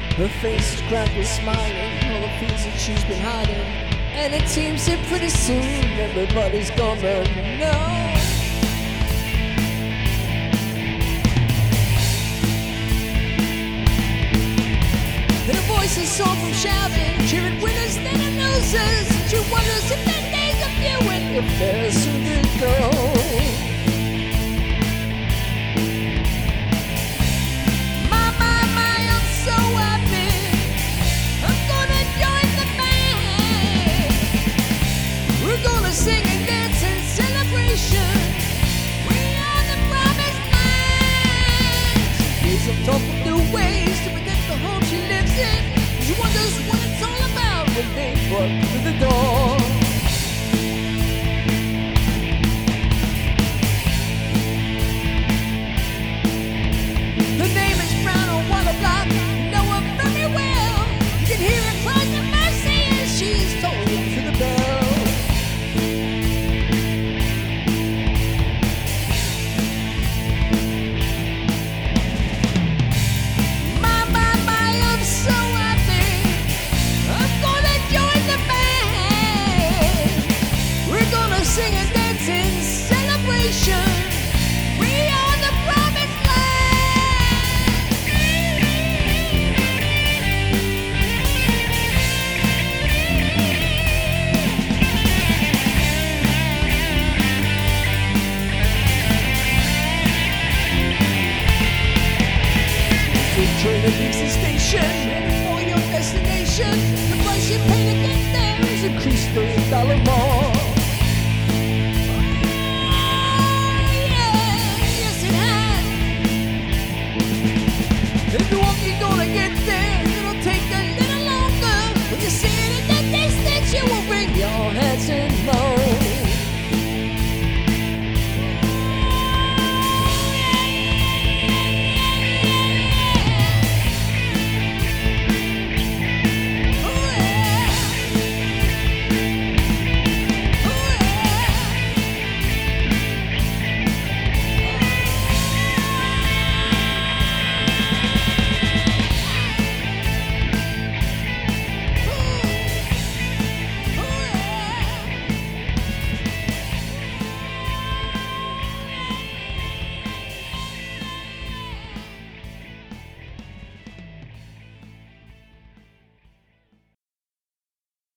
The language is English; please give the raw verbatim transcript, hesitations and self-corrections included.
Her face is cracked with smiling, all the fears that she's been hiding. And it seems that pretty soon everybody's gonna know. Their voices soar from shouting, cheering winners then and losers. She wonders if their days are few and if they're soon to go. Sing and dance in celebration. We are the promised land. She's on top of new ways to protect the home she lives in. She wonders what it's all about when they walk through the door. Her name is Brown on Water Block. You know her very well. You can hear her cries of mercy as she's tolling to the bell. Sing and dance in celebration. We are the promised land. The train that leaves the station, heading for your destination. The price you pay to get there is increased a dollar more.